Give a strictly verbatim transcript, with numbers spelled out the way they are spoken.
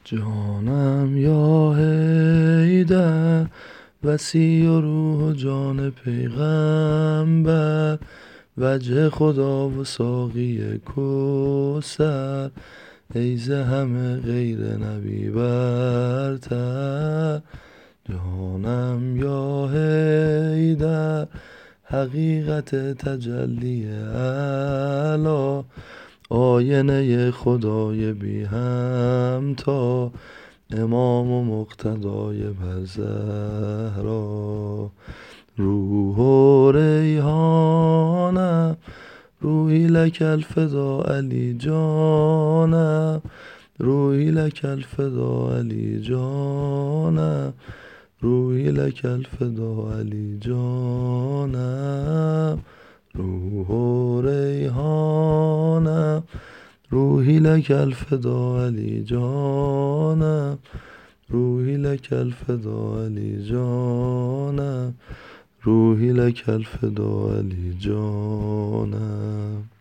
جانم یا حیدر، وسیع و روح و جان پیغمبر، وجه خدا و ساقی کوثر، ای ز همه غیر نبی برتر. جانم یا حیدر، حقیقت تجلی اعلی، آینه خدای بی همتا، امام و مقتدای بر زهرا. روح و ریحانم، روحی لک الفدا علی جانم، روحی لک الفدا علی جانم، روحی لک الفدا علی جانم. روح و ریحانم، روحی لک الفدا علی جانم، روحی لک الفدا علی جانم، روحی لک الفدا علی جانم.